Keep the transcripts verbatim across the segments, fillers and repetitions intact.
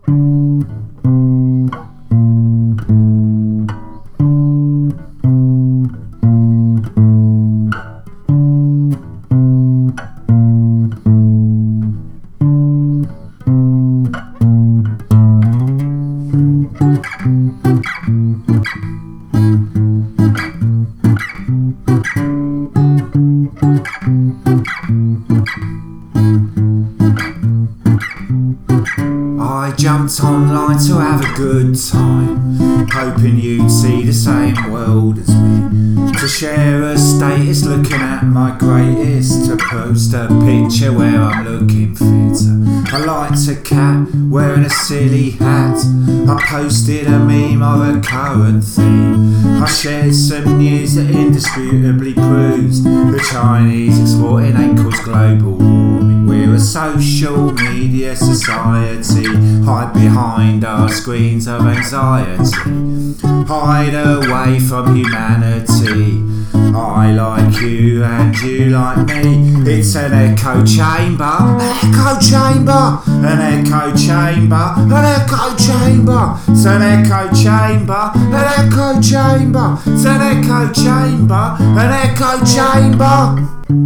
I jumped online to have a good time, hoping you'd see the same world as me. To share a status looking at my greatest, to post a picture where I'm looking fitter. I liked a cat wearing a silly hat, I posted a meme of a current theme. I shared some news that indisputably proves the Chinese exporting ain't caused global warming. We're a social media society, hide behind our screens of anxiety, hide away from humanity. I like you and you like me. It's an echo chamber, an echo chamber, an echo chamber, an echo chamber. It's an echo chamber, an echo chamber. It's an echo chamber, an echo chamber.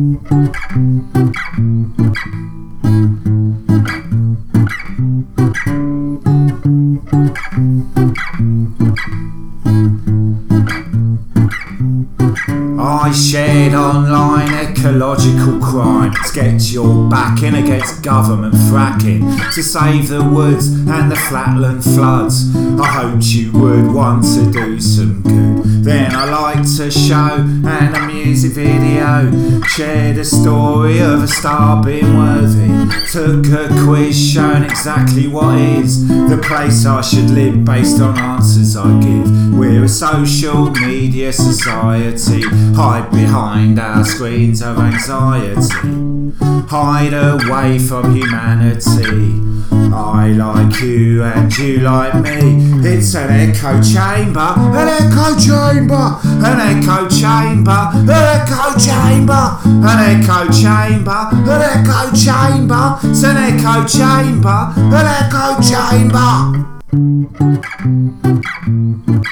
I shared online ecological crime to get your backing against government fracking, to save the woods and the flatland floods. I hoped you would want to do some good. Then I liked a show and a music video, shared a story of a star being worthy, took a quiz showing exactly what is the place I should live based on answers I give. We're a social media society, hide behind our screens of anxiety, hide away from humanity. I like you and you like me. It's an echo chamber, an echo chamber, an echo chamber, an echo chamber, an echo chamber, an echo chamber. It's an echo chamber, an echo chamber.